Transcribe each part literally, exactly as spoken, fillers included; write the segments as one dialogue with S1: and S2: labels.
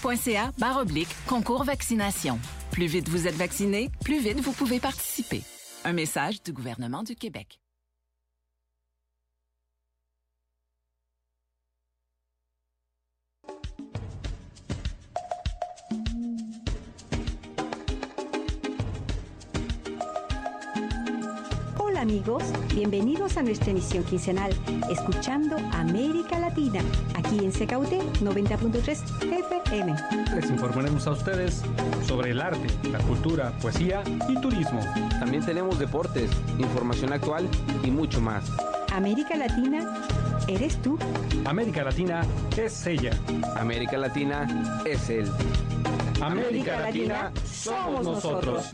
S1: point c a barre oblique concours vaccination. Plus vite vous êtes vacciné, plus vite vous pouvez participer. Un message du gouvernement du Québec.
S2: Hola amigos, bienvenidos a nuestra emisión quincenal, escuchando América Latina, aquí en C K U T noventa punto tres F M.
S3: Les informaremos a ustedes sobre el arte, la cultura, poesía y turismo.
S4: También tenemos deportes, información actual y mucho más.
S2: América Latina, ¿eres tú?
S3: América Latina es ella.
S4: América Latina es él.
S3: América, América Latina, Latina somos nosotros.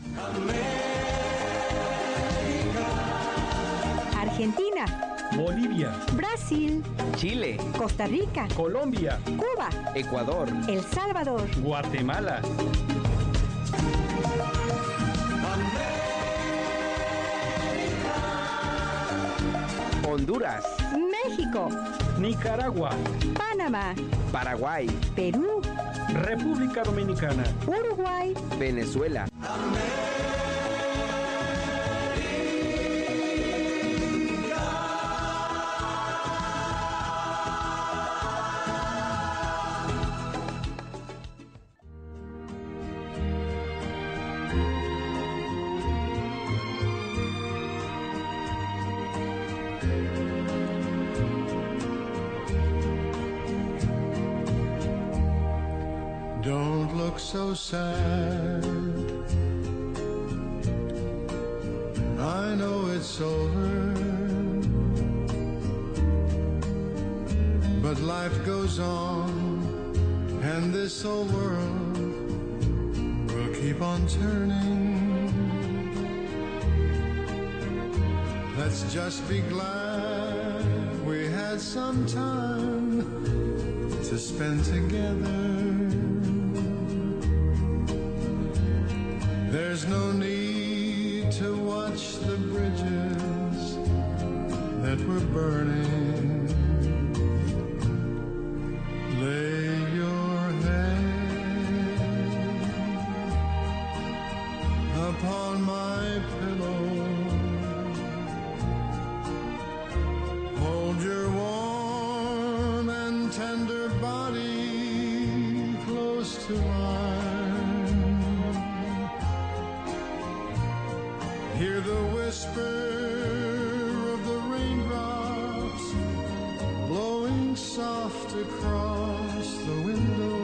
S2: Argentina,
S3: Bolivia,
S2: Brasil,
S4: Chile,
S2: Costa Rica,
S3: Colombia,
S2: Cuba,
S4: Ecuador,
S2: El Salvador,
S3: Guatemala,
S4: Honduras,
S2: México,
S3: Nicaragua,
S2: Panamá,
S4: Paraguay,
S2: Perú,
S3: República Dominicana,
S2: Uruguay,
S4: Venezuela.
S5: Don't look so sad. I know it's over, but life goes on, and this old world will keep on turning. Let's just be glad we had some time to spend together. There's no need to watch the bridges that were burning. Lay your head upon my pillow. Hold your warm and tender body close to mine. Hear the whisper of the raindrops blowing soft across the window,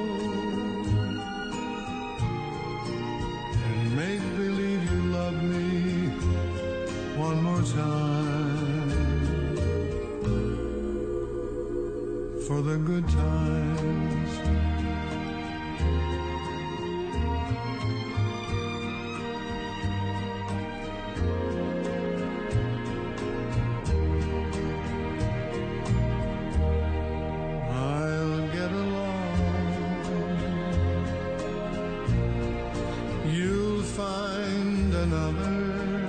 S5: and make believe you love me one more time for the good times. Find another,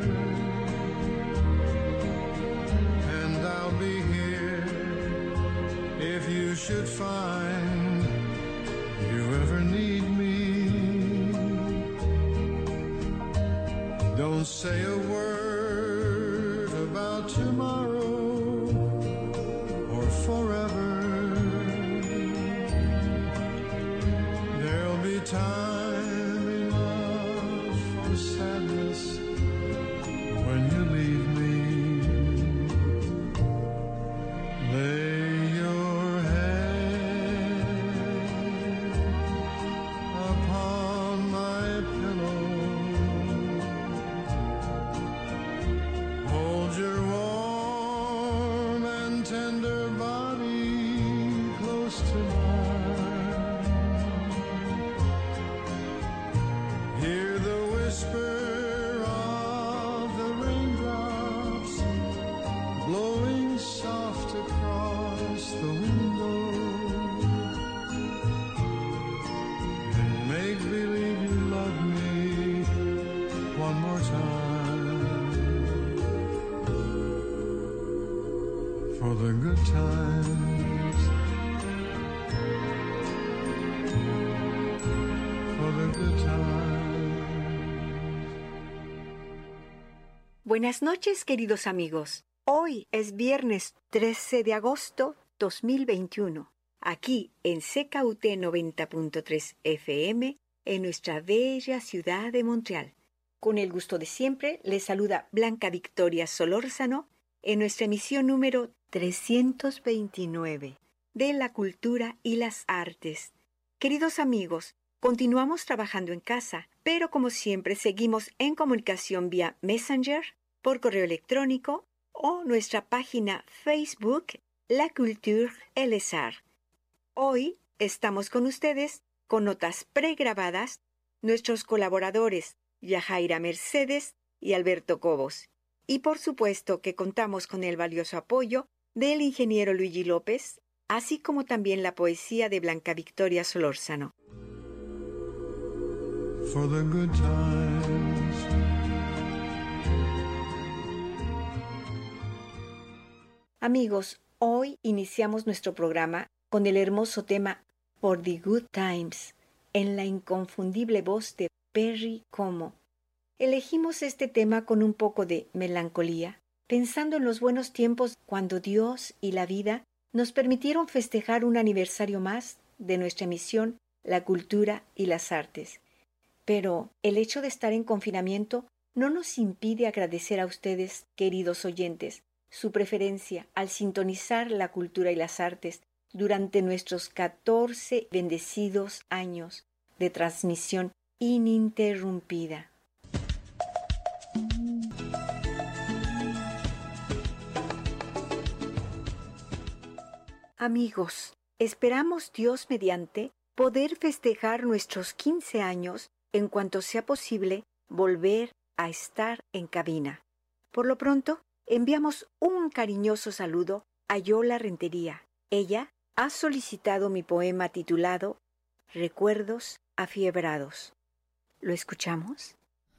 S5: and I'll be here if you should find you ever need me. Don't say a word about tomorrow or forever. There'll be time sadness when you leave me. Lay your head upon my pillow. Hold your warm and tender body close to mine. Hear the whisper of the raindrops blowing soft across the window, and make believe you love me one more time for the good times. the good times.
S2: Buenas noches, queridos amigos. Hoy es viernes trece de agosto dos mil veintiuno, aquí en C K U T noventa punto tres F M, en nuestra bella ciudad de Montreal. Con el gusto de siempre, les saluda Blanca Victoria Solórzano en nuestra emisión número trescientos veintinueve de la cultura y las artes. Queridos amigos, continuamos trabajando en casa, pero como siempre seguimos en comunicación vía Messenger, por correo electrónico o nuestra página Facebook, La Culture et les Arts. Hoy estamos con ustedes con notas pregrabadas, nuestros colaboradores Yajaira Mercedes y Alberto Cobos. Y por supuesto que contamos con el valioso apoyo del ingeniero Luigi López, así como también la poesía de Blanca Victoria Solórzano.
S5: For the good times.
S2: Amigos, hoy iniciamos nuestro programa con el hermoso tema For the Good Times, en la inconfundible voz de Perry Como. Elegimos este tema con un poco de melancolía, pensando en los buenos tiempos cuando Dios y la vida nos permitieron festejar un aniversario más de nuestra misión, la cultura y las artes. Pero el hecho de estar en confinamiento no nos impide agradecer a ustedes, queridos oyentes, su preferencia al sintonizar la cultura y las artes durante nuestros catorce bendecidos años de transmisión ininterrumpida. Amigos, esperamos Dios mediante poder festejar nuestros quince años en cuanto sea posible volver a estar en cabina. Por lo pronto, enviamos un cariñoso saludo a Yola Rentería. Ella ha solicitado mi poema titulado Recuerdos afiebrados. ¿Lo escuchamos?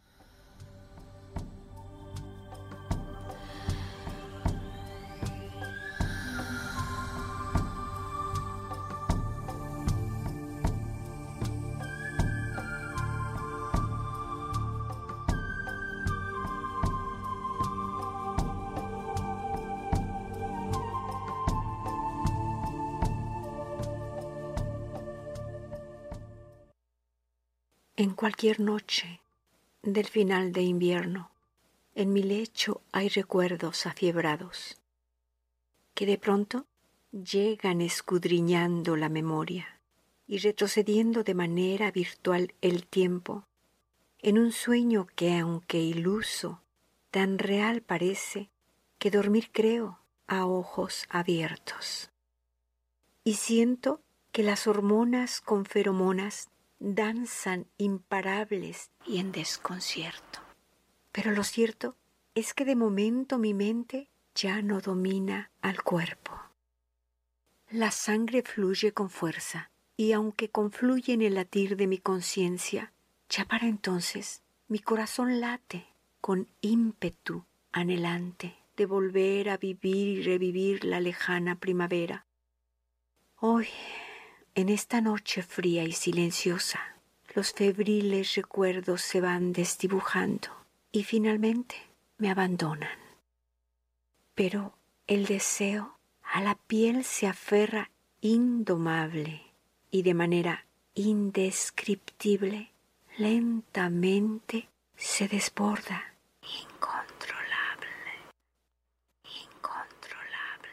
S2: En cualquier noche del final de invierno, en mi lecho hay recuerdos afiebrados, que de pronto llegan escudriñando la memoria y retrocediendo de manera virtual el tiempo, en un sueño que, aunque iluso, tan real parece que dormir creo a ojos abiertos. Y siento que las hormonas con feromonas danzan imparables y en desconcierto. Pero lo cierto es que de momento mi mente ya no domina al cuerpo. La sangre fluye con fuerza y aunque confluye en el latir de mi conciencia, ya para entonces mi corazón late con ímpetu anhelante de volver a vivir y revivir la lejana primavera. Hoy, en esta noche fría y silenciosa, los febriles recuerdos se van desdibujando y finalmente me abandonan. Pero el deseo a la piel se aferra indomable y de manera indescriptible, lentamente se desborda, incontrolable, incontrolable.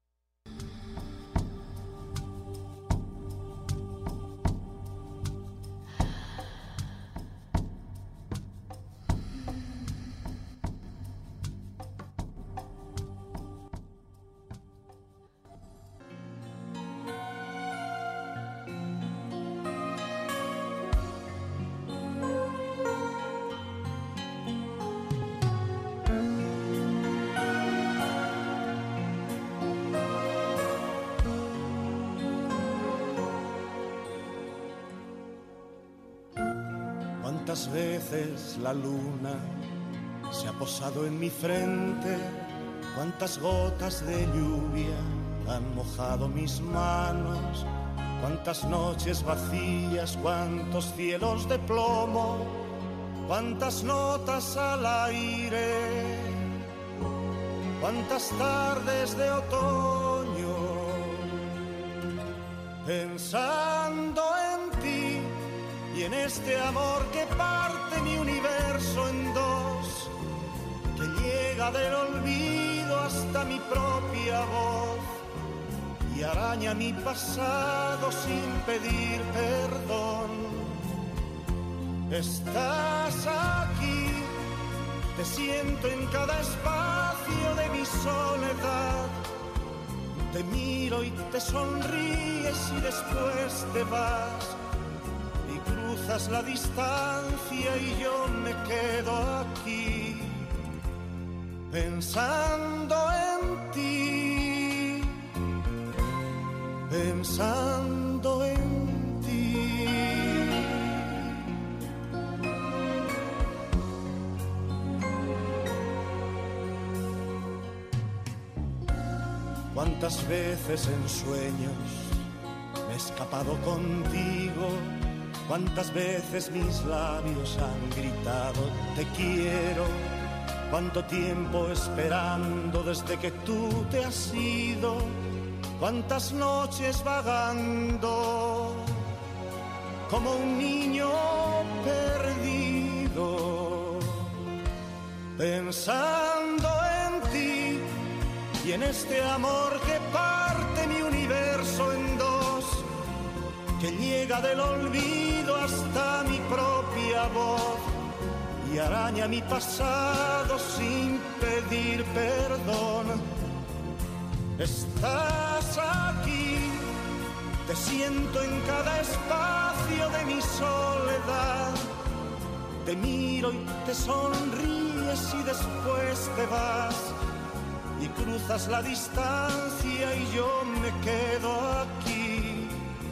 S6: Cuántas veces la luna se ha posado en mi frente, cuántas gotas de lluvia han mojado mis manos, Cuántas noches vacías, cuántos cielos de plomo, cuántas notas al aire, cuántas tardes de otoño, pensando en ti y en este amor que parte mi universo en dos, que llega del olvido hasta mi propia voz y araña mi pasado sin pedir perdón. Estás aquí, te siento en cada espacio de mi soledad, te miro y te sonríes y después te vas y cruzas la distancia y yo me quedo aquí pensando en ti, pensando en ti. Cuántas veces en sueños me he escapado contigo, cuántas veces mis labios han gritado te quiero, cuánto tiempo esperando desde que tú te has ido, cuántas noches vagando como un niño perdido, pensando en ti y en este amor que parte mi universo en dos, que llega del olvido hasta mi propia voz y araña mi pasado sin pedir perdón. Estás aquí, te siento en cada espacio de mi soledad, te miro y te sonríes y después te vas y cruzas la distancia y yo me quedo aquí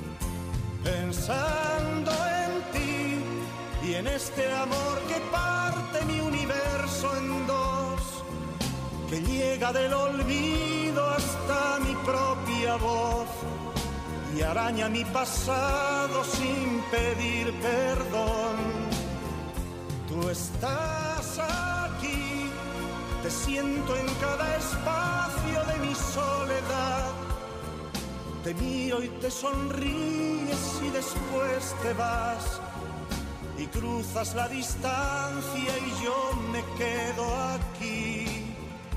S6: pensando en ti y en este amor que parte mi universo en dos, que llega del olvido hasta mi propia voz y araña mi pasado sin pedir perdón. Tú estás aquí, te siento en cada espacio de mi soledad, te miro y te sonríes y después te vas y cruzas la distancia y yo me quedo aquí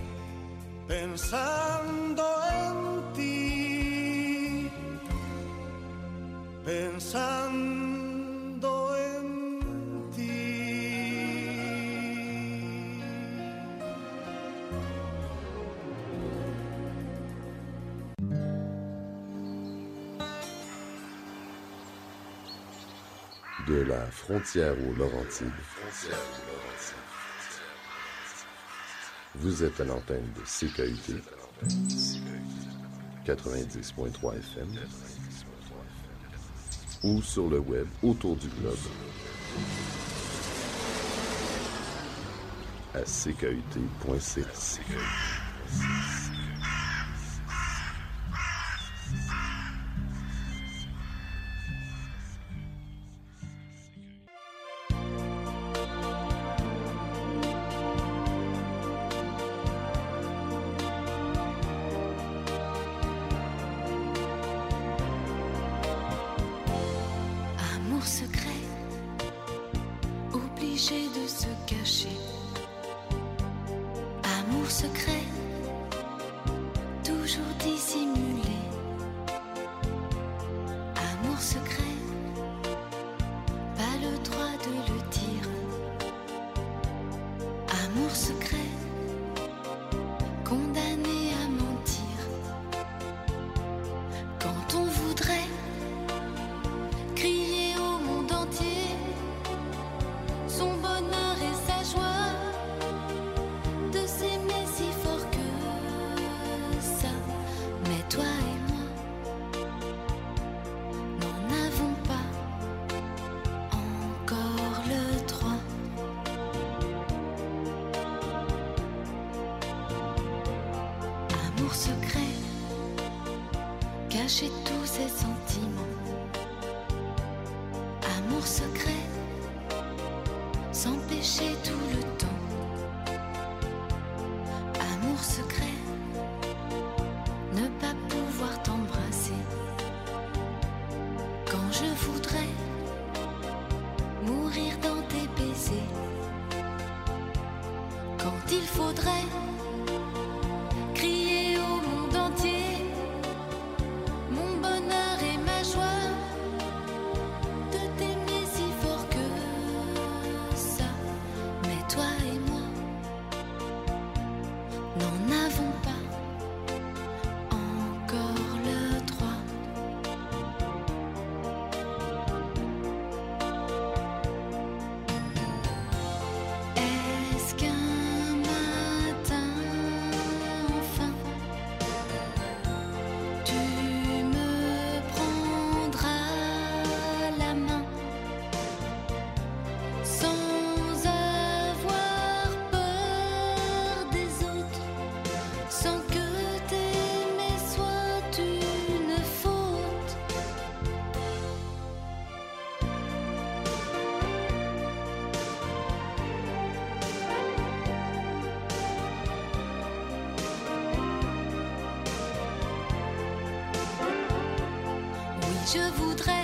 S6: pensando en ti, pensando en ti.
S7: De la frontière aux Laurentides, vous êtes à l'antenne de C K U T quatre-vingt-dix point trois F M ou sur le web autour du globe à C K U T point C A.
S8: Cacher tous ces sentiments Amour secret, s'empêcher tout le temps. Amour secret, ne pas pouvoir t'embrasser. Quand je voudrais mourir dans tes baisers. Quand il faudrait crier au monde entier mon bonheur et ma joie, de t'aimer si fort que ça. Mais toi et moi n'en avons pas encore le droit. Est-ce qu'un matin enfin tu me prendras la main sans avoir peur des autres, sans que t'aimer soit une faute? Oui, je voudrais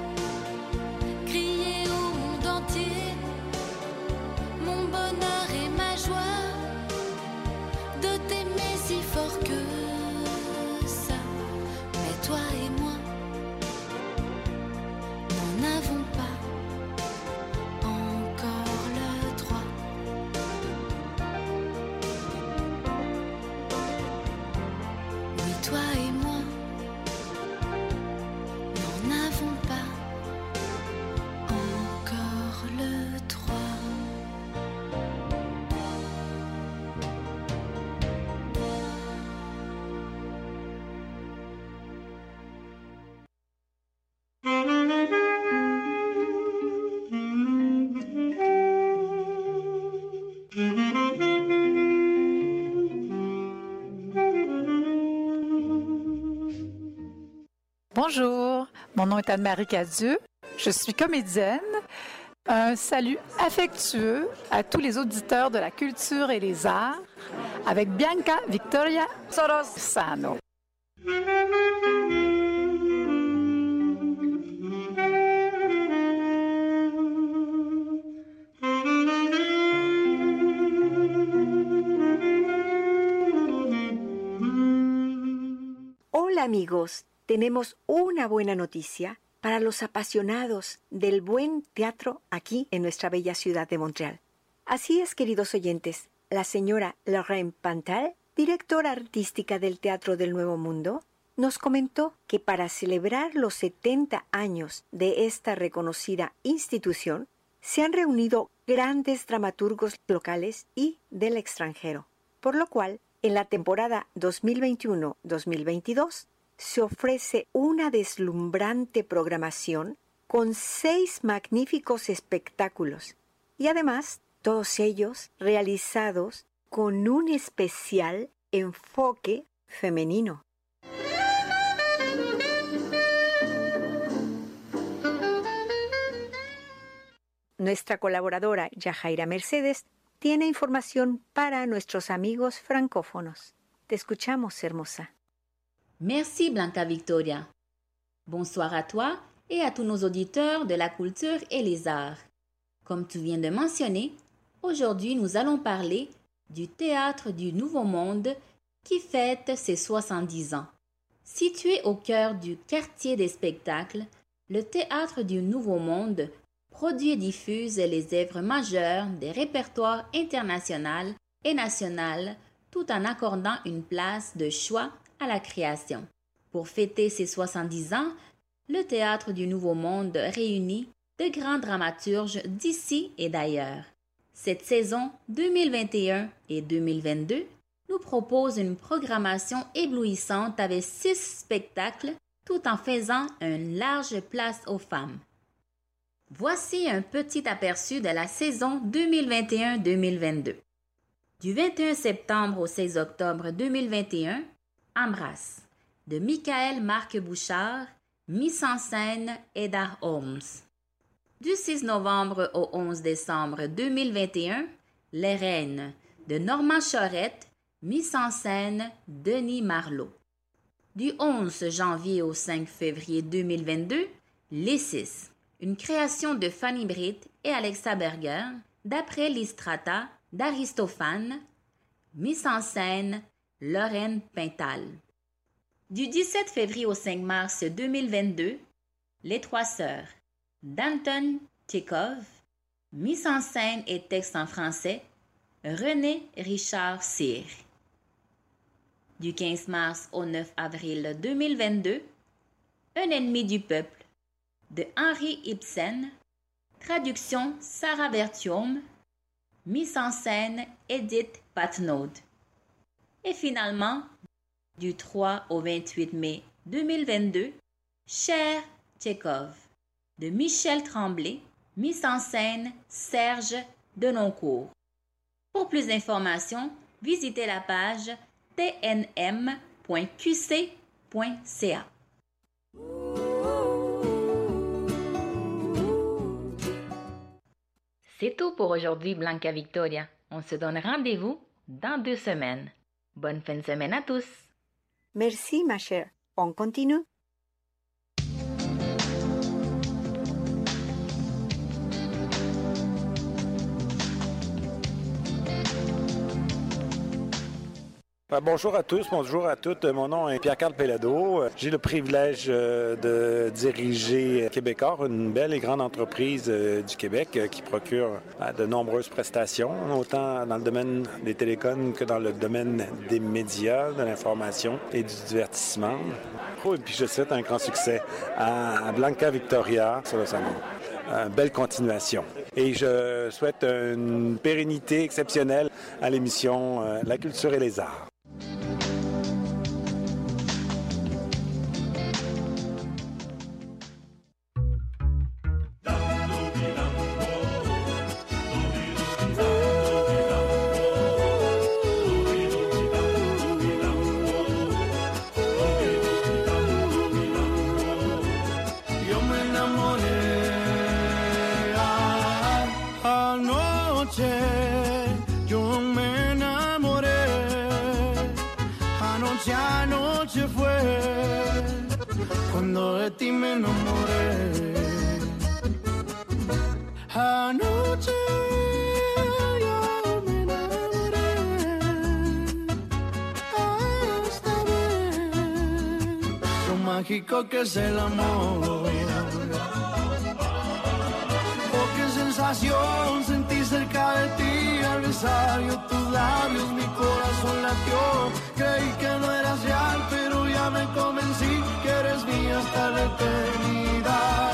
S8: crier au monde entier mon bonheur et ma joie, de t'aimer si fort que ça. Mais toi et moi n'en avons pas encore le droit. Oui, toi et moi n'en avons pas encore le droit.
S9: Bonjour, mon nom est Anne-Marie Cadieux, je suis comédienne. Un salut affectueux à tous les auditeurs de la culture et les arts avec Bianca Victoria Sorosano.
S2: Hola amigos, tenemos una buena noticia para los apasionados del buen teatro aquí en nuestra bella ciudad de Montreal. Así es, queridos oyentes, la señora Lorraine Pantal, directora artística del Teatro del Nuevo Mundo, nos comentó que para celebrar los setenta años de esta reconocida institución, se han reunido grandes dramaturgos locales y del extranjero, por lo cual, en la temporada dos mil veintiuno dos mil veintidós, se ofrece una deslumbrante programación con seis magníficos espectáculos y además todos ellos realizados con un especial enfoque femenino. Nuestra colaboradora Yajaira Mercedes tiene información para nuestros amigos francófonos. Te escuchamos, hermosa.
S10: Merci Blanca Victoria. Bonsoir à toi et à tous nos auditeurs de la culture et les arts. Comme tu viens de mentionner, aujourd'hui nous allons parler du Théâtre du Nouveau Monde qui fête ses soixante-dix ans. Situé au cœur du quartier des spectacles, le Théâtre du Nouveau Monde produit et diffuse les œuvres majeures des répertoires internationaux et nationaux tout en accordant une place de choix à la création. Pour fêter ses soixante-dix ans, le Théâtre du Nouveau Monde réunit de grands dramaturges d'ici et d'ailleurs. Cette saison deux mille vingt et un et deux mille vingt-deux nous propose une programmation éblouissante avec six spectacles tout en faisant une large place aux femmes. Voici un petit aperçu de la saison deux mille vingt et un deux mille vingt-deux. Du vingt et un septembre au seize octobre deux mille vingt et un, Embrasse, de Michael Marc Bouchard, mise en scène Eda Holmes. Du six novembre au onze décembre deux mille vingt et un, Les Reines de Normand Chorette, mise en scène Denis Marleau. Du onze janvier au cinq février deux mille vingt-deux, Les Six, une création de Fanny Britt et Alexa Berger, d'après l'Istrata d'Aristophane, mise en scène Lorraine Pintal. Du dix-sept février au cinq mars deux mille vingt-deux, Les Trois Sœurs, d'Anton Tchekhov, mise en scène et texte en français, René Richard Cyr. Du quinze mars au neuf avril deux mille vingt-deux, Un ennemi du peuple, de Henri Ibsen, traduction Sarah Bertium, mise en scène Edith Patnaud. Et finalement, du trois au vingt-huit mai deux mille vingt-deux, Cher Tchekhov, de Michel Tremblay, mise en scène Serge Denoncourt. Pour plus d'informations, visitez la page t n m point q c point c a. C'est tout pour aujourd'hui, Blanca Victoria. On se donne rendez-vous dans deux semaines. Bonne fin de semaine à tous.
S2: Merci, ma chère. On continue.
S11: Bonjour à tous, bonjour à toutes. Mon nom est Pierre-Carl Pellado. J'ai le privilège de diriger Québecor, une belle et grande entreprise du Québec qui procure de nombreuses prestations, autant dans le domaine des télécoms que dans le domaine des médias, de l'information et du divertissement. Et puis je souhaite un grand succès à Blanca Victoria sur le salon. Une belle continuation. Et je souhaite une pérennité exceptionnelle à l'émission La culture et les arts.
S6: Que es el amor. Oh, qué sensación sentí cerca de ti al besar yo tus labios, mi corazón latió. Creí que no eras real, pero ya me convencí que eres mía hasta la eternidad.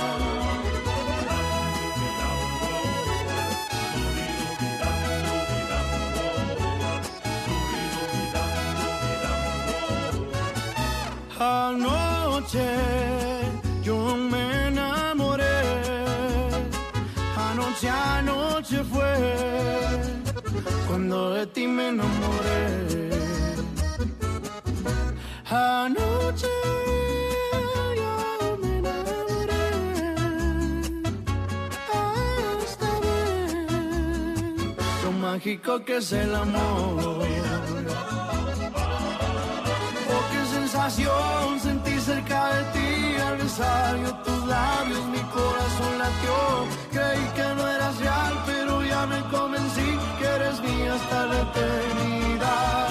S6: Yo me enamoré, anoche, anoche fue cuando de ti me enamoré. Anoche yo me enamoré, hasta ver lo mágico que es el amor. Oh, qué sensación sentí cerca de ti al besar yo tus labios, mi corazón latió. Creí que no eras real, pero ya me convencí que eres mía hasta la eternidad.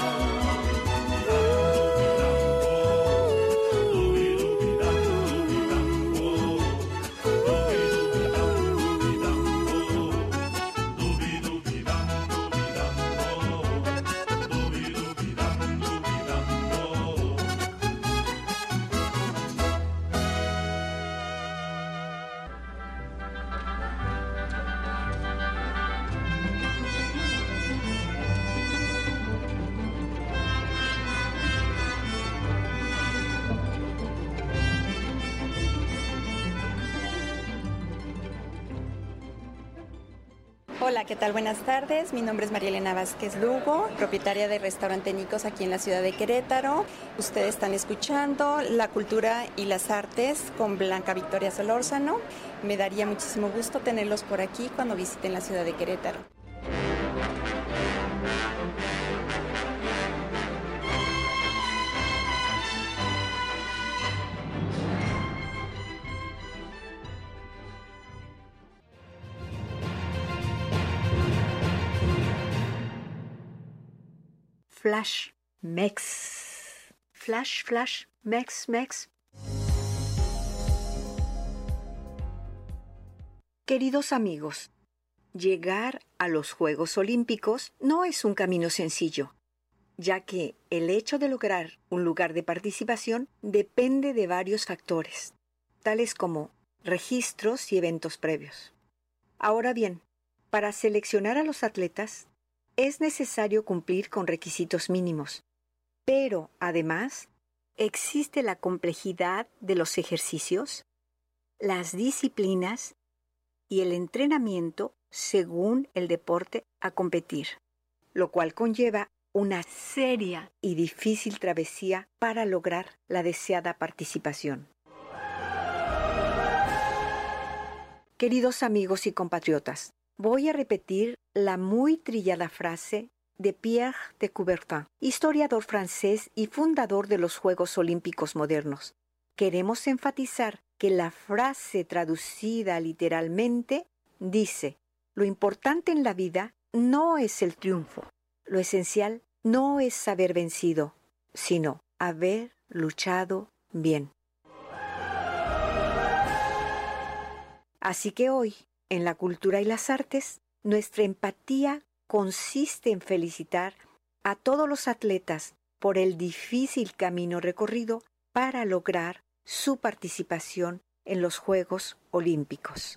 S12: Hola, ¿qué tal? Buenas tardes. Mi nombre es María Elena Vázquez Lugo, propietaria de Restaurante Nicos aquí en la ciudad de Querétaro. Ustedes están escuchando La Cultura y las Artes con Blanca Victoria Solórzano. Me daría muchísimo gusto tenerlos por aquí cuando visiten la ciudad de Querétaro.
S2: Flash Mex. Flash, flash, Mex, Mex. Queridos amigos, llegar a los Juegos Olímpicos no es un camino sencillo, ya que el hecho de lograr un lugar de participación depende de varios factores, tales como registros y eventos previos. Ahora bien, para seleccionar a los atletas, es necesario cumplir con requisitos mínimos, pero además existe la complejidad de los ejercicios, las disciplinas y el entrenamiento según el deporte a competir, lo cual conlleva una seria y difícil travesía para lograr la deseada participación. Queridos amigos y compatriotas, voy a repetir la muy trillada frase de Pierre de Coubertin, historiador francés y fundador de los Juegos Olímpicos modernos. Queremos enfatizar que la frase traducida literalmente dice: lo importante en la vida no es el triunfo, lo esencial no es haber vencido, sino haber luchado bien. Así que hoy, en La Cultura y las Artes, nuestra empatía consiste en felicitar a todos los atletas por el difícil camino recorrido para lograr su participación en los Juegos Olímpicos.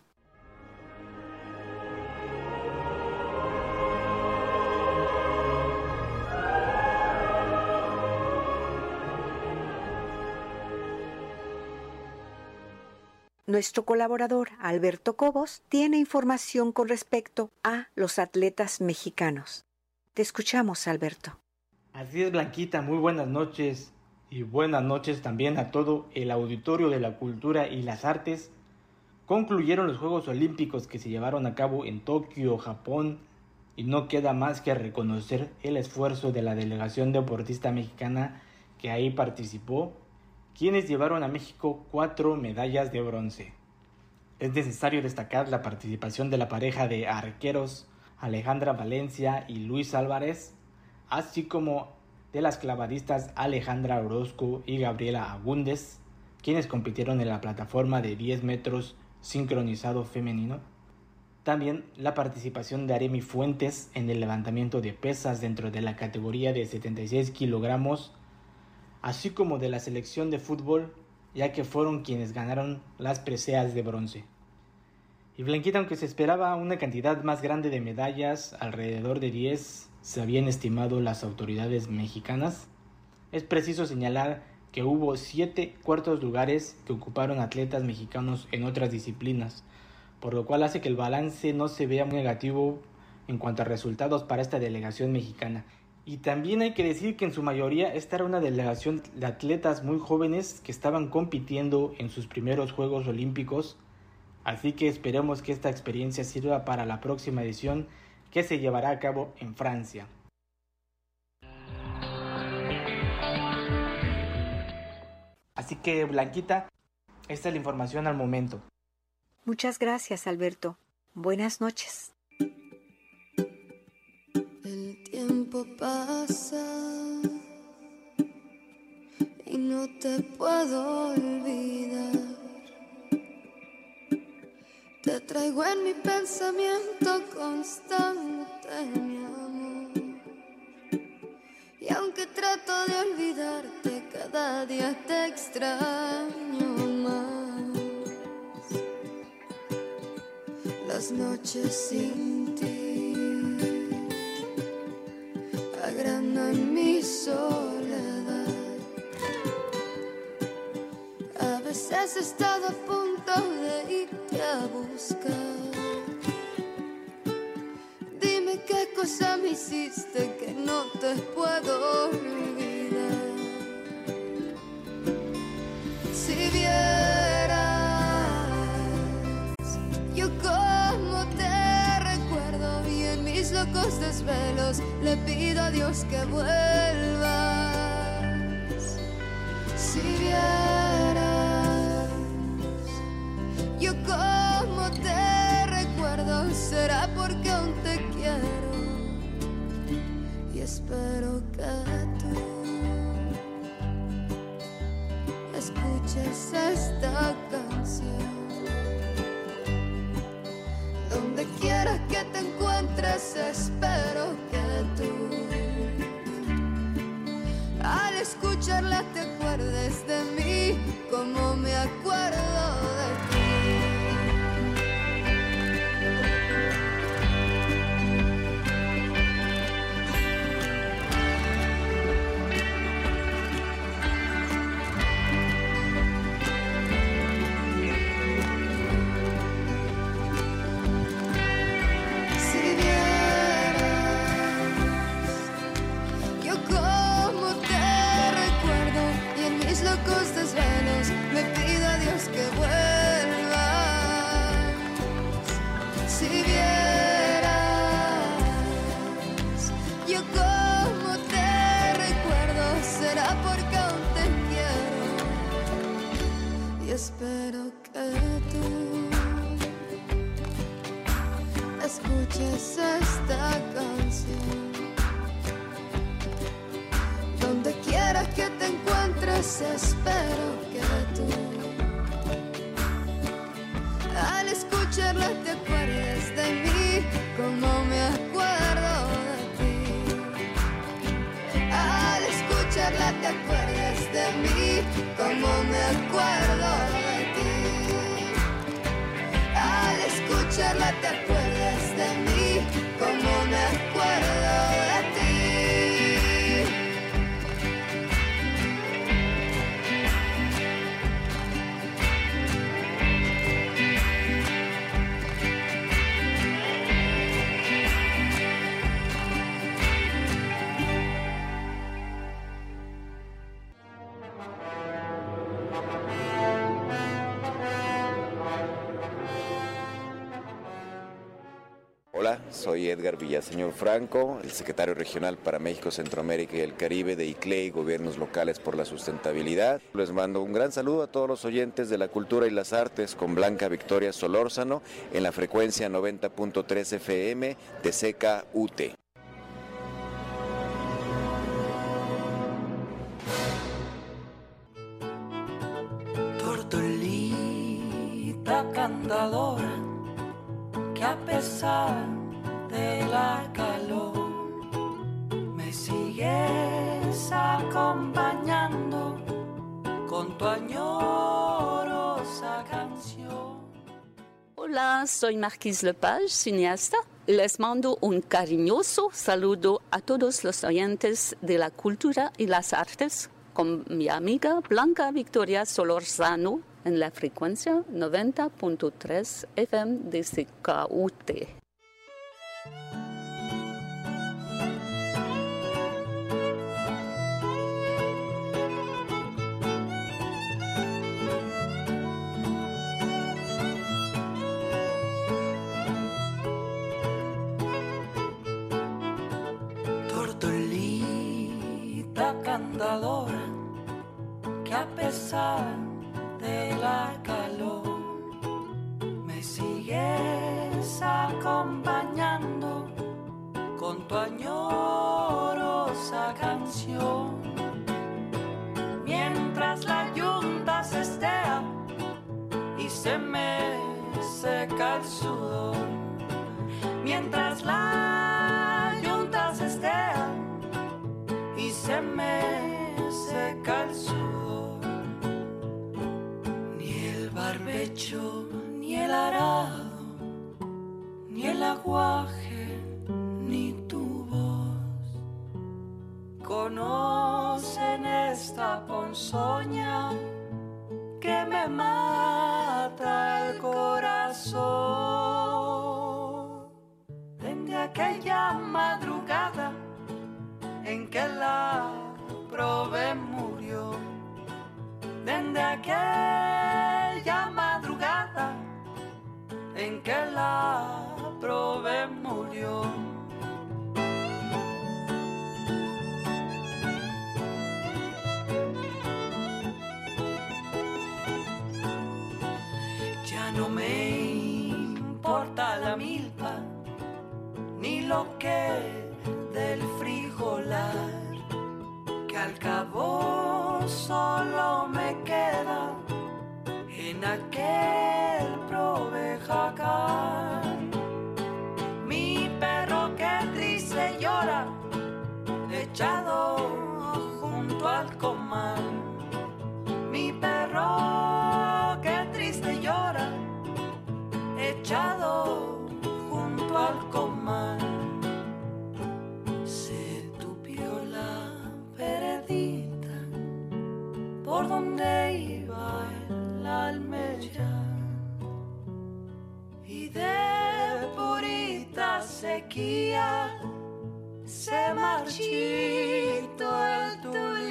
S2: Nuestro colaborador Alberto Cobos tiene información con respecto a los atletas mexicanos. Te escuchamos, Alberto.
S13: Así es, Blanquita, muy buenas noches y buenas noches también a todo el auditorio de La Cultura y las Artes. Concluyeron los Juegos Olímpicos que se llevaron a cabo en Tokio, Japón, y no queda más que reconocer el esfuerzo de la delegación deportista mexicana que ahí participó, quienes llevaron a México cuatro medallas de bronce. Es necesario destacar la participación de la pareja de arqueros Alejandra Valencia y Luis Álvarez, así como de las clavadistas Alejandra Orozco y Gabriela Agúndez, quienes compitieron en la plataforma de diez metros sincronizado femenino. También la participación de Aremi Fuentes en el levantamiento de pesas dentro de la categoría de setenta y seis kilogramos, así como de la selección de fútbol, ya que fueron quienes ganaron las preseas de bronce. Y Blanquita, aunque se esperaba una cantidad más grande de medallas, alrededor de diez se habían estimado las autoridades mexicanas, es preciso señalar que hubo siete cuartos lugares que ocuparon atletas mexicanos en otras disciplinas, por lo cual hace que el balance no se vea muy negativo en cuanto a resultados para esta delegación mexicana. Y también hay que decir que en su mayoría esta era una delegación de atletas muy jóvenes que estaban compitiendo en sus primeros Juegos Olímpicos, así que esperemos que esta experiencia sirva para la próxima edición que se llevará a cabo en Francia. Así que, Blanquita, esta es la información al momento.
S2: Muchas gracias, Alberto. Buenas noches.
S8: El tiempo pasa y no te puedo olvidar. Te traigo en mi pensamiento constante, mi amor. Y aunque trato de olvidarte, cada día te extraño más. Las noches sin ti agrandan mi soledad. A veces he estado a punto de irte a buscar, cosa me hiciste que no te puedo olvidar. Si vieras yo como te recuerdo y en mis locos desvelos le pido a Dios que vuelvas. Si vieras yo como te recuerdo, será porque aún te quiero y espero que tú escuches esta canción. Donde quiera que te encuentres, espero que tú al escucharla te acuerdes de mí como me acuerdo de ti. Desvelos, le pido a Dios que vuelvas. Si vieras yo como te recuerdo, será porque aún te quiero y espero que tú escuches esta canción. Donde quiera que te encuentres, espero que tú al escucharla te acuerdes de mí como me acuerdo de ti. Al escucharla te acuerdes de mí como me acuerdo de ti. Al escucharla te acuerdes de mí como me acuerdo de ti.
S14: Hola, soy Edgar Villaseñor Franco, el secretario regional para México, Centroamérica y el Caribe de I C L E I, Gobiernos Locales por la Sustentabilidad. Les mando un gran saludo a todos los oyentes de la cultura y las artes con Blanca Victoria Solórzano en la frecuencia noventa punto tres F M de C K U T.
S15: Tortolita candadora, que a pesar de la calor me sigues acompañando con tu añorosa canción.
S16: Hola, soy Marquise Lepage, cineasta. Les mando un cariñoso saludo a todos los oyentes de la cultura y las artes con mi amiga Blanca Victoria Solórzano en la frecuencia noventa punto tres F M de C K U T.
S15: Tortolita candadora, que a pesar de la calor me sigues acompañando con tu añorosa canción. Mientras la yunta se estea y se me seca el sudor, mientras la yunta se estea y se me seca el sudor, barbecho, ni el arado, ni el aguaje, ni tu voz conocen esta ponzoña que me mata el corazón. Desde aquella madrugada en que la probé murió. Desde aquella madrugada en que la probé murió. Ya no me importa la milpa ni lo que del frijolar, que al cabo solo me queda en aquel provejacán. Mi perro que triste llora, echado junto al comal. Mi perro que triste llora, echado junto al comal. Se tupió la veredita por donde iba el almellán, y de purita sequía se marchitó el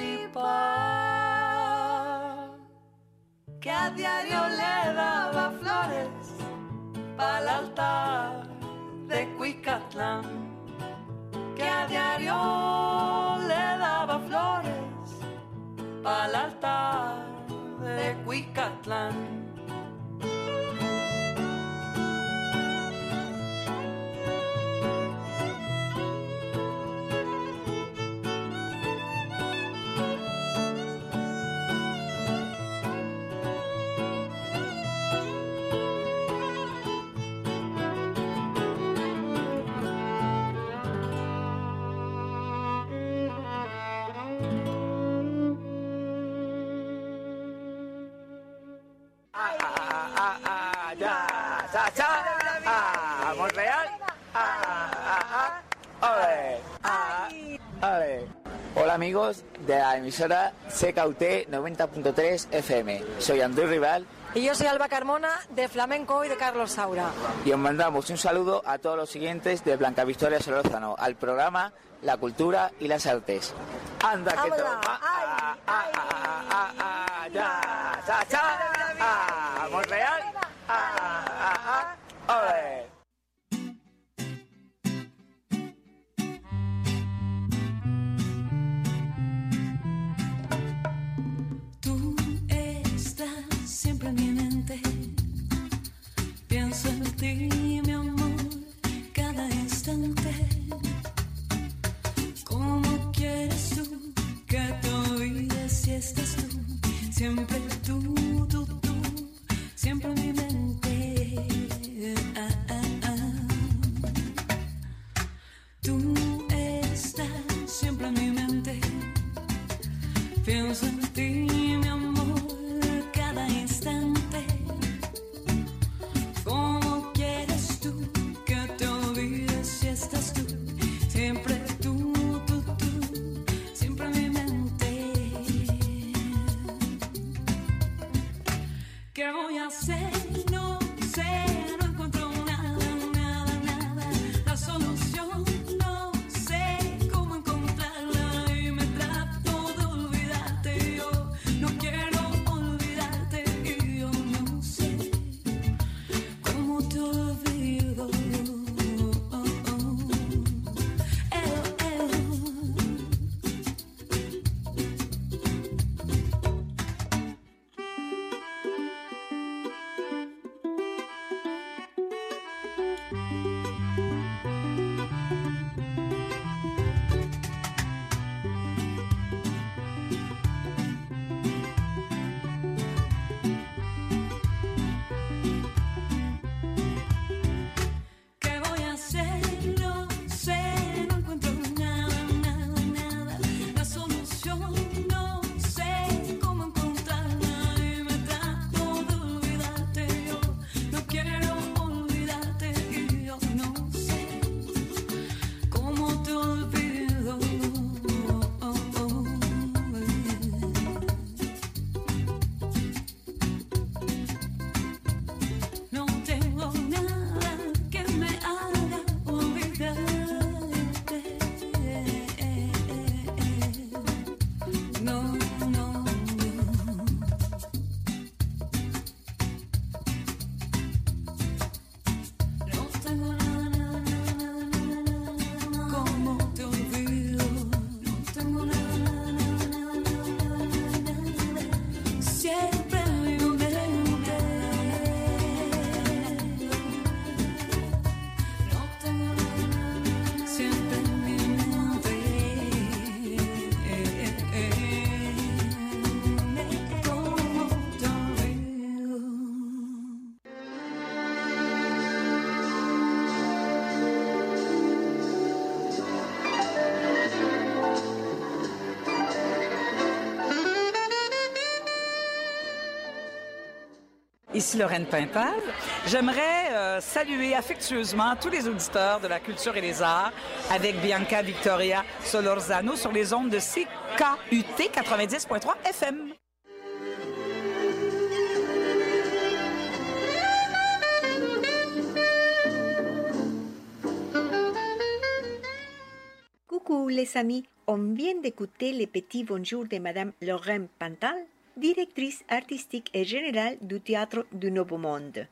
S15: tulipán, que a diario le daba flores pa'l altar de Cuicatlán, que a diario le daba flores pa'l altar de Cuicatlán.
S17: Montreal. Ah, ah, ah. Ole. Ah, ole. Hola amigos de la emisora C K U T noventa punto tres F M. Soy Andrés Rival.
S18: Y yo soy Alba Carmona, de Flamenco y de Carlos Saura.
S17: Y os mandamos un saludo a todos los siguientes de Blanca Victoria Solórzano, al programa La Cultura y las Artes. Anda que todo. Ah, ah, ah, ah, ah, ah, ya, cha, cha. Ah, Montreal. Ah, ah, ah. Ole.
S19: Siempre en mi mente pienso en ti, mi amor, cada instante. ¿Cómo quieres tú que te olvides si estás tú? Siempre tú, tú, tú, siempre en mi mente. Ah, ah, ah. Tú estás siempre en mi mente. Pienso en ti, mi amor. ¿Cómo quieres tú que te olvides si estás tú? Siempre tú, tú, tú, siempre en mi mente. ¿Qué voy a hacer? No sé, no encuentro nada, nada, nada. La solución no sé cómo encontrarla y me trato de olvidarte. Yo no quiero olvidarte y yo no sé cómo te olvido. Oh, oh. Eh, eh. ¿Qué voy a hacer? No sé, no encuentro nada, nada, nada. La solución no sé cómo encontrarla y me trato de olvidarte. Yo no quiero olvidarte y yo no
S20: Ici Lorraine Pintal. J'aimerais euh, saluer affectueusement tous les auditeurs de la culture et les arts avec Bianca Victoria Solorzano sur les ondes de C K U T quatre-vingt-dix point trois F M.
S2: Coucou les amis, on vient d'écouter le petit bonjour de Madame Lorraine Pintal, directrice artistique et générale du Théâtre du Nouveau Monde.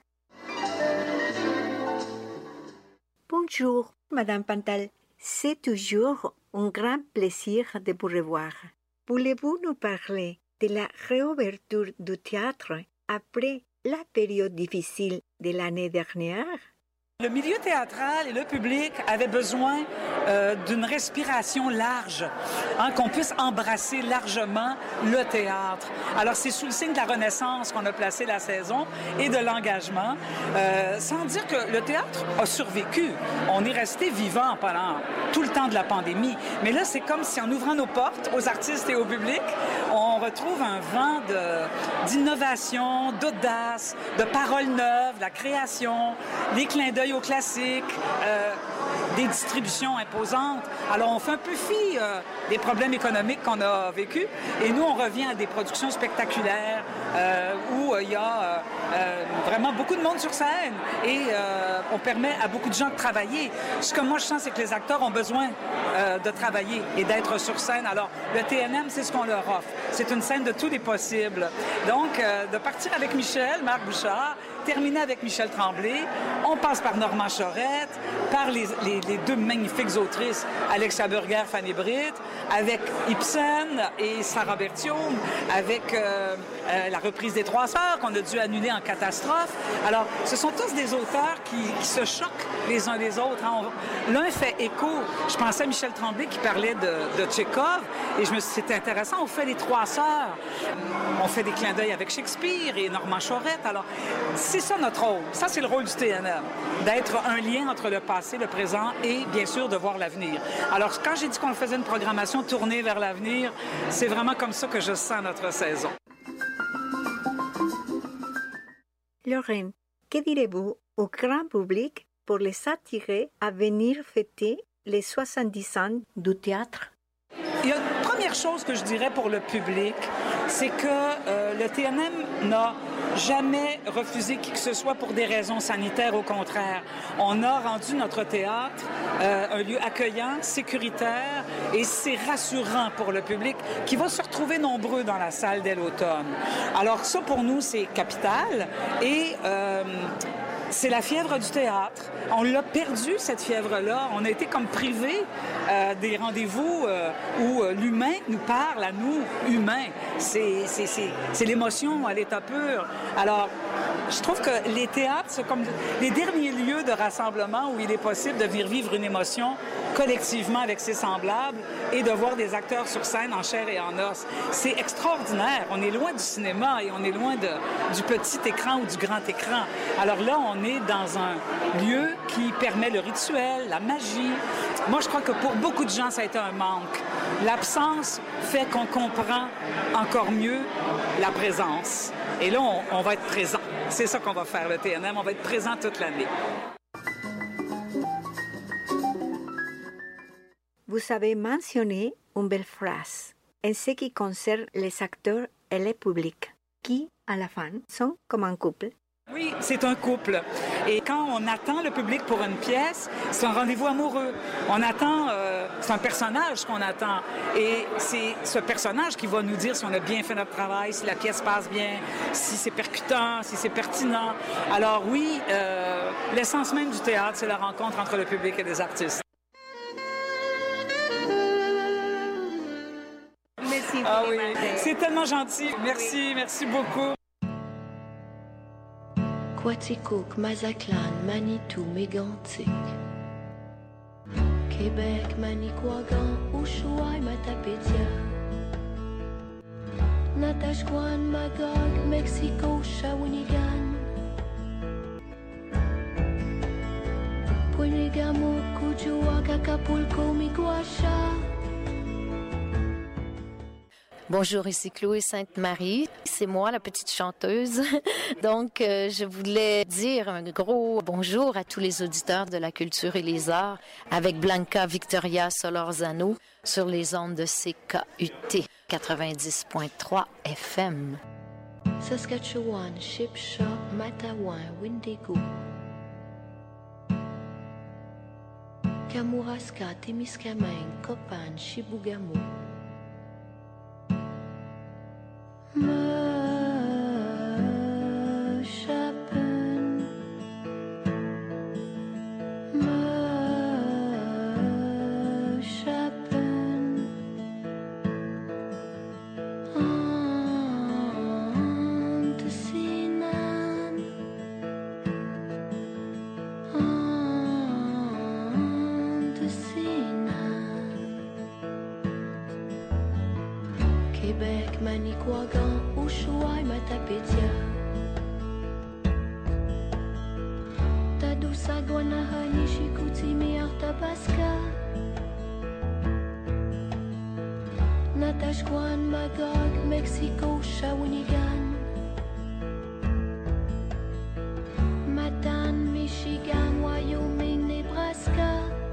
S2: Bonjour, Madame Pintal. C'est toujours un grand plaisir de vous revoir. Voulez-vous nous parler de la réouverture du théâtre après la période difficile de l'année dernière?
S20: Le milieu théâtral et le public avaient besoin euh, d'une respiration large, hein, qu'on puisse embrasser largement le théâtre. Alors, c'est sous le signe de la Renaissance qu'on a placé la saison et de l'engagement, euh, sans dire que le théâtre a survécu. On est resté vivant pendant tout le temps de la pandémie. Mais là, c'est comme si en ouvrant nos portes aux artistes et au public, on retrouve un vent de, d'innovation, d'audace, de paroles neuves, de la création, les clins d'œil au classique, euh, des distributions imposantes. Alors, on fait un peu fi euh, des problèmes économiques qu'on a vécus et nous, on revient à des productions spectaculaires euh, où il euh, y a euh, euh, vraiment beaucoup de monde sur scène et euh, on permet à beaucoup de gens de travailler. Ce que moi, je sens, c'est que les acteurs ont besoin euh, de travailler et d'être sur scène. Alors, le T N M, c'est ce qu'on leur offre. C'est une scène de tous les possibles. Donc, euh, de partir avec Michel, Marc Bouchard, terminer avec Michel Tremblay, on passe par Normand Chorette, par les, les, les deux magnifiques autrices, Alexia Burger, Fanny Britt, avec Ibsen et Sarah Berthiaume, avec euh, euh, la reprise des Trois Sœurs qu'on a dû annuler en catastrophe. Alors, ce sont tous des auteurs qui, qui se choquent les uns les autres. Hein. On, l'un fait écho, je pensais à Michel Tremblay qui parlait de, de Tchekhov, et je me suis dit, c'était intéressant, on fait les Trois Sœurs. On fait des clins d'œil avec Shakespeare et Normand Chorette. Alors, c'est ça notre rôle. Ça, c'est le rôle du T N M, d'être un lien entre le passé, le présent et, bien sûr, de voir l'avenir. Alors, quand j'ai dit qu'on faisait une programmation tournée vers l'avenir, c'est vraiment comme ça que je sens notre saison.
S2: Lorraine, que direz-vous au grand public pour les attirer à venir fêter les soixante-dix ans du théâtre?
S20: Il y a une première chose que je dirais pour le public, c'est que euh, le T N M n'a jamais refusé qui que ce soit pour des raisons sanitaires. Au contraire, on a rendu notre théâtre euh, un lieu accueillant, sécuritaire, et c'est rassurant pour le public qui va se retrouver nombreux dans la salle dès l'automne. Alors ça, pour nous, c'est capital et euh, c'est la fièvre du théâtre. On l'a perdu, cette fièvre-là. On a été comme privés euh, des rendez-vous euh, où euh, l'humain nous parle à nous, humains. C'est, c'est, c'est, c'est l'émotion à l'état pur. Alors, je trouve que les théâtres, c'est comme les derniers lieux de rassemblement où il est possible de venir vivre une émotion collectivement avec ses semblables et de voir des acteurs sur scène en chair et en os. C'est extraordinaire. On est loin du cinéma et on est loin de, du petit écran ou du grand écran. Alors là, on est dans un lieu qui permet le rituel, la magie. Moi, je crois que pour beaucoup de gens, ça a été un manque. L'absence fait qu'on comprend encore mieux la présence. Et là, on, on va être présent. C'est ça qu'on va faire, le T N M. On va être présent toute l'année.
S2: Vous avez mentionné une belle phrase en ce qui concerne les acteurs et le public, qui, à la fin, sont comme un couple.
S20: Oui, c'est un couple. Et quand on attend le public pour une pièce, c'est un rendez-vous amoureux. On attend, euh, c'est un personnage qu'on attend. Et c'est ce personnage qui va nous dire si on a bien fait notre travail, si la pièce passe bien, si c'est percutant, si c'est pertinent. Alors oui, euh, l'essence même du théâtre, c'est la rencontre entre le public et les artistes.
S2: Merci.
S20: Ah oui, c'est tellement gentil. Merci, merci beaucoup.
S8: Quaticook, Mazatlan, Manitou, Mégantic, Québec, Manicouagan, Ushuaï, Matapédia, Natashquan, Magog, Mexico, Shawinigan, Puinigamo, Cujuac, Acapulco, Miguacha.
S21: Bonjour, ici Chloé Sainte-Marie. C'est moi, la petite chanteuse. Donc, euh, je voulais dire un gros bonjour à tous les auditeurs de la culture et les arts avec Blanca Victoria Solorzano sur les ondes de C K U T quatre-vingt-dix point trois F M.
S8: Saskatchewan, Shipshaw, Matawan, Windigo. Kamouraska, Témiscamingue, Copan, Chibougamau. Me chapen, me chapen, Antesinan, Antesinan, Québec, Manicouagan, Ushuaï, Matapédia, Tadoussac, Guanahani, Chicoutimi, Arthabaska, Natashquan, Magog, Mexico, Shawinigan, Matane, Michigan, Wyoming, Nebraska.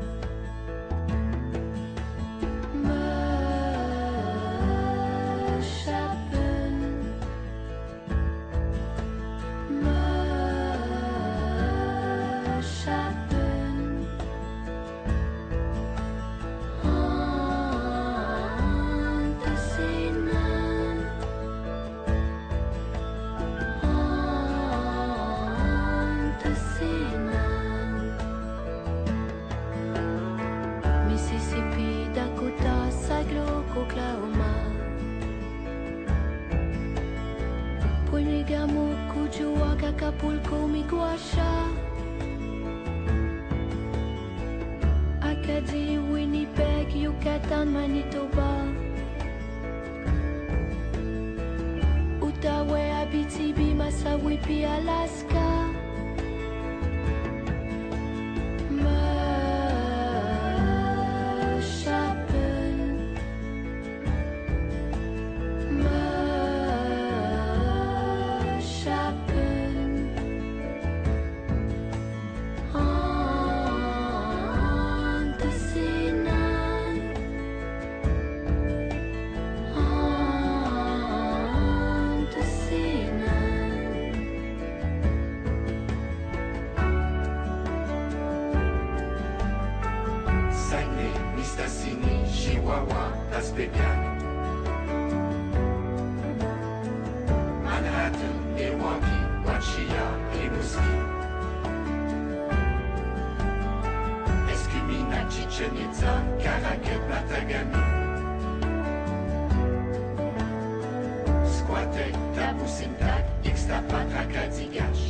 S8: Oklahoma, Puenigamo, Cujuac, Acapulco, Miguasha, Acadie, Winnipeg, Yucatan, Manitoba, Outaouais, Abitibi, Massawippi, Alaska.
S22: Manhattan, Milwaukee, Wachia, Rimouski, Escumina, Chichen Itza, Caracat, Matagami, Squatec, Tabusintac, Ixtapat, Acadigash.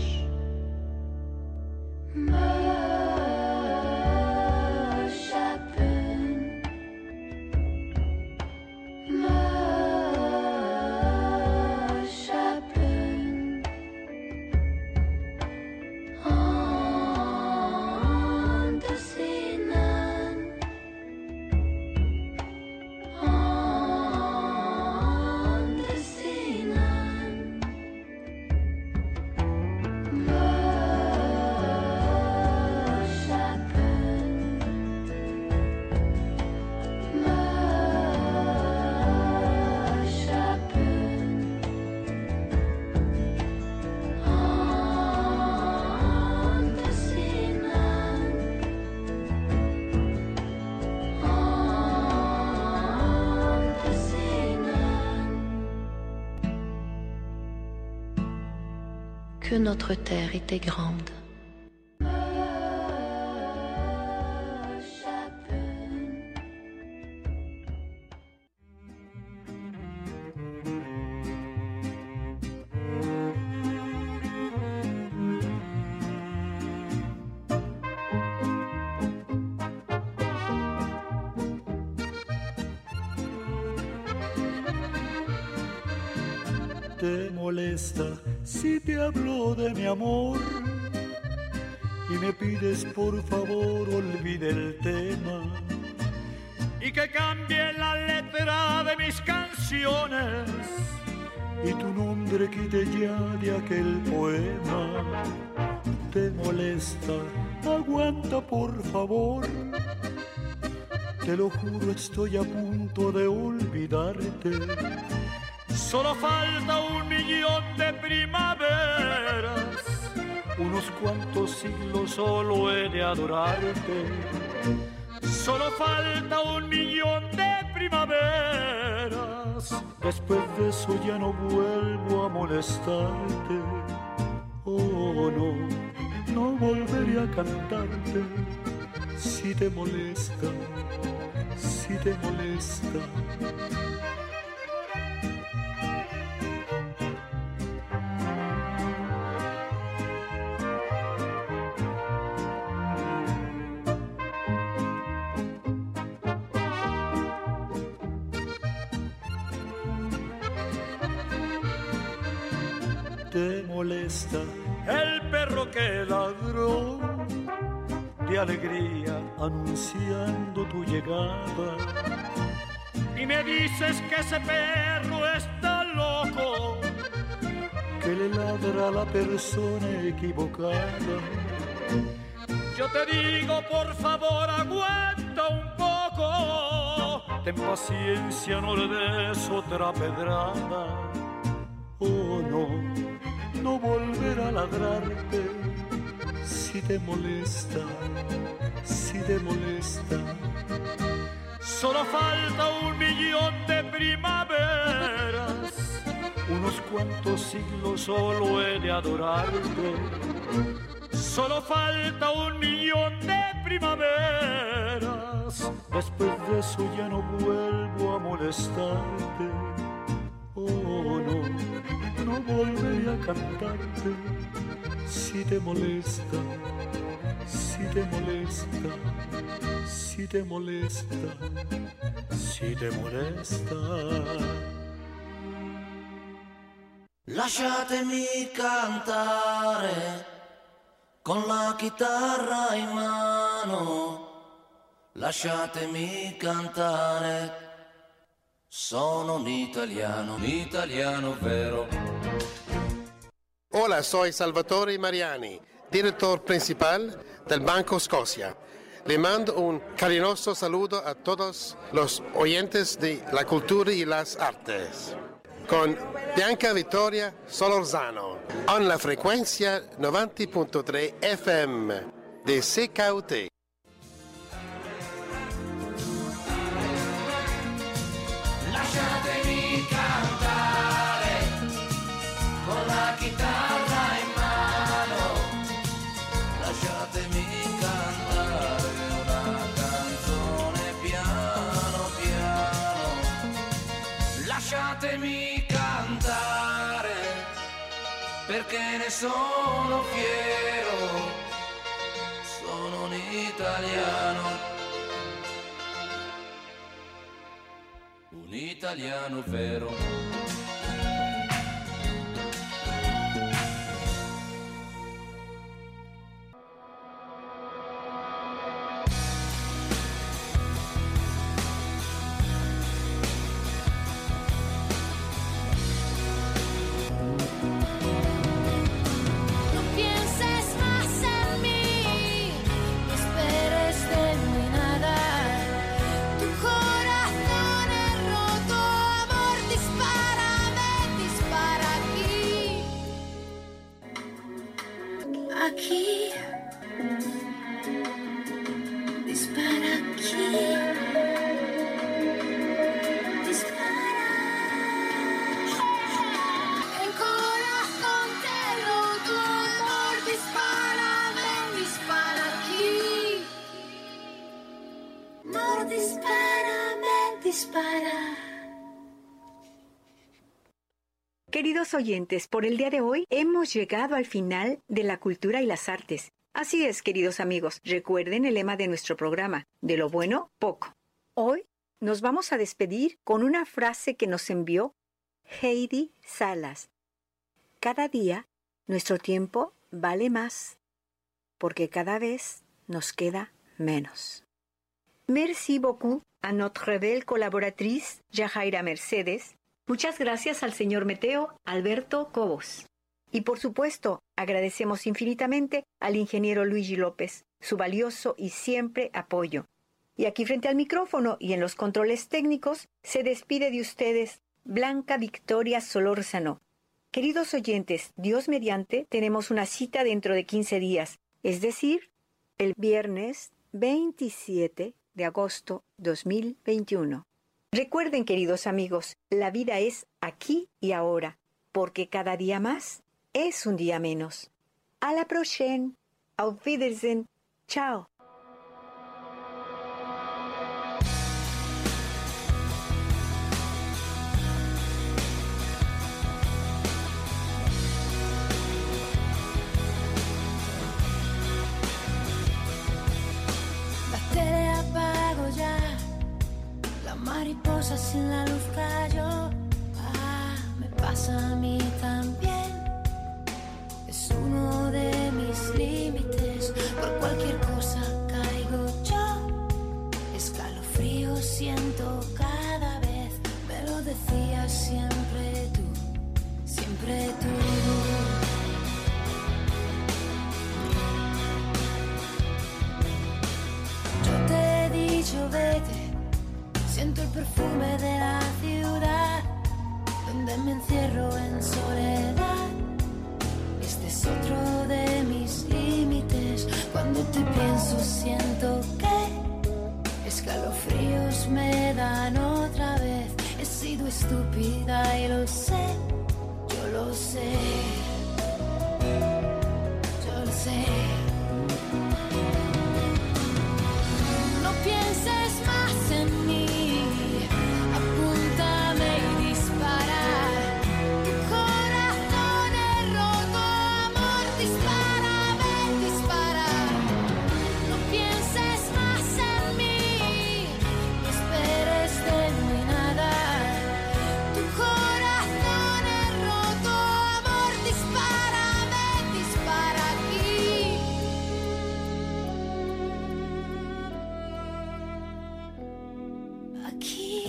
S8: Que notre terre était grande.
S6: Te molesta si te hablo de mi amor y me pides por favor olvide el tema y que cambie la letra de mis canciones y tu nombre quite ya de aquel poema. ¿Te molesta? Aguanta, por favor. Te lo juro, estoy a punto de olvidarte. Solo falta un millón de primaveras, unos cuantos siglos solo he de adorarte. Solo falta un millón de primaveras, después de eso ya no vuelvo a molestarte. Oh no, no volveré a cantarte. Si te molesta, si te molesta. Te molesta el perro que ladró de alegría anunciando tu llegada y me dices que ese perro está loco, que le ladra a la persona equivocada. Yo te digo, por favor, aguanta un poco, ten paciencia, no le des otra pedrada. Oh no, no volverá a ladrarte. Si te molesta, si te molesta. Solo falta un millón de primaveras, unos cuantos siglos solo he de adorarte. Solo falta un millón de primaveras, después de eso ya no vuelvo a molestarte. Oh no, no volveré a cantarte. Si te molesta, si te molesta, si te molesta, si te molesta.
S1: Lasciatemi cantare con la chitarra in mano, lasciatemi cantare, sono un italiano, un italiano vero.
S3: Hola, soy Salvatore Mariani, director principal del Banco Scotia. Le mando un cariñoso saludo a todos los oyentes de la cultura y las artes. Con Bianca Vittoria Solorzano, en la frecuencia novanta punto tres F M de C K U T.
S1: Lasciatemi cantare con la chitarra in mano, lasciatemi cantare una canzone piano piano, lasciatemi cantare perché ne sono fiero, sono un italiano. Un italiano vero.
S8: No pienses más en mí, no esperes de mí nada. Tu corazón es roto, amor, dispárame, dispara aquí. Aquí. Dispara aquí. Dispara. El corazón te roto, amor, dispárame, dispara aquí. Amor, dispárame, dispara.
S2: Queridos oyentes, por el día de hoy hemos llegado al final de la cultura y las artes. Así es, queridos amigos, recuerden el lema de nuestro programa, de lo bueno, poco. Hoy nos vamos a despedir con una frase que nos envió Heidi Salas. Cada día nuestro tiempo vale más, porque cada vez nos queda menos. Merci beaucoup a notre belle colaboratrice Yajaira Mercedes. Muchas gracias al señor Meteo Alberto Cobos. Y por supuesto, agradecemos infinitamente al ingeniero Luigi López, su valioso y siempre apoyo. Y aquí frente al micrófono y en los controles técnicos, se despide de ustedes Blanca Victoria Solórzano. Queridos oyentes, Dios mediante, tenemos una cita dentro de quince días, es decir, el viernes veintisiete de agosto dos mil veintiuno. Recuerden, queridos amigos, la vida es aquí y ahora, porque cada día más es un día menos. A la prochaine. Auf Wiedersehen. Chao.
S8: La tele apago ya, la mariposa sin la luz cayó. Ah, me pasa a mí también. Es uno de mis límites, por cualquier cosa caigo yo. Escalofrío siento cada vez, me lo decías siempre tú, siempre tú. Yo te he dicho vete, siento el perfume de la ciudad, donde me encierro en soledad. Este es otro de mis límites, cuando te pienso siento que escalofríos me dan otra vez. He sido estúpida y lo sé, yo lo sé, yo lo sé. No pienses más en mí, apúntame y dispara. Tu corazón es roto, amor, dispara, ven, dispara. No pienses más en mí, no esperes de mí nada. Tu corazón es roto, amor, dispara, ven, dispara aquí. Aquí.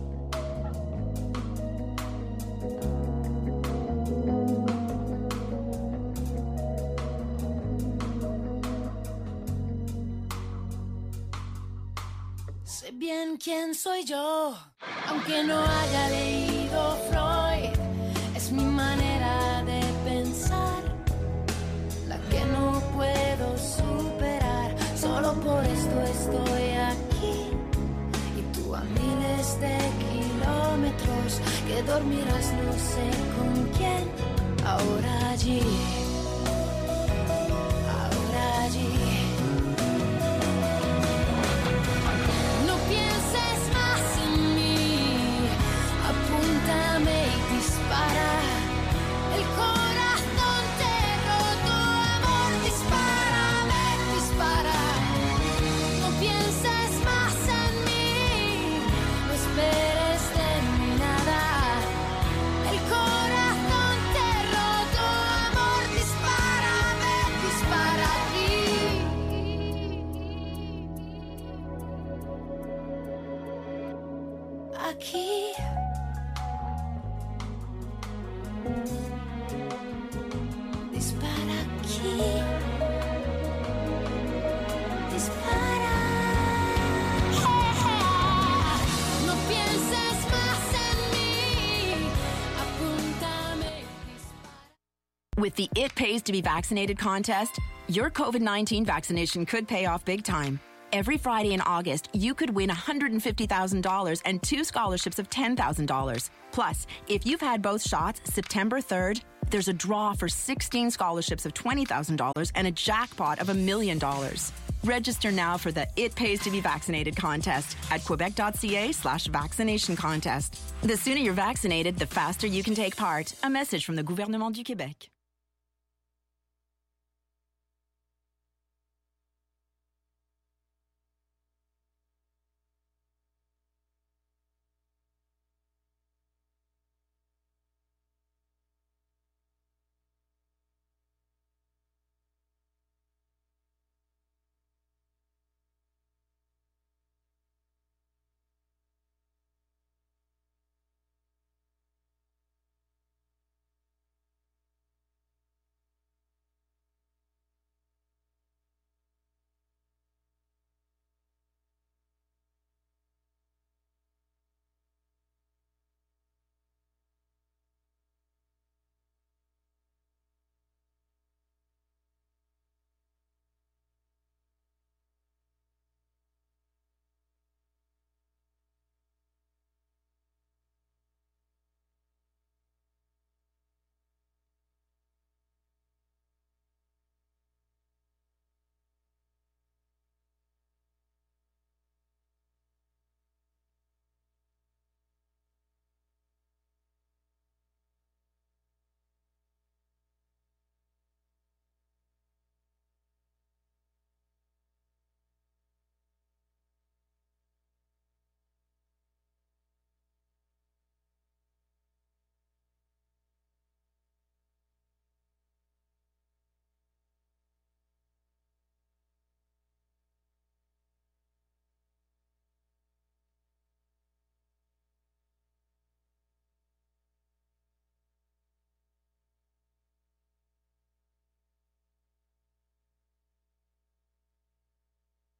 S8: Sé bien quién soy yo, aunque no haya leído Freud. Es mi manera de pensar, la que no puedo superar. Solo por esto estoy aquí. A miles de kilómetros, que dormirás no sé con quién. Ahora allí, ahora allí. No pienses más en mí, apúntame y dispara. El corazón te he roto, amor, dispara, ven, dispara. No pienses más en mí, no esperes de mí nada. El corazón te he roto, amor, dispara, ven, dispara aquí. Aquí. Dispara aquí. Dispara. No pienses más en mí, apúntame.
S4: With the It Pays to Be Vaccinated contest, your COVID nineteen vaccination could pay off big time. Every Friday in August, you could win one hundred fifty thousand dollars and two scholarships of ten thousand dollars. Plus, if you've had both shots September third, there's a draw for sixteen scholarships of twenty thousand dollars and a jackpot of a million dollars. Register now for the It Pays to Be Vaccinated contest at quebec.ca slash vaccination contest. The sooner you're vaccinated, the faster you can take part. A message from the Gouvernement du Québec.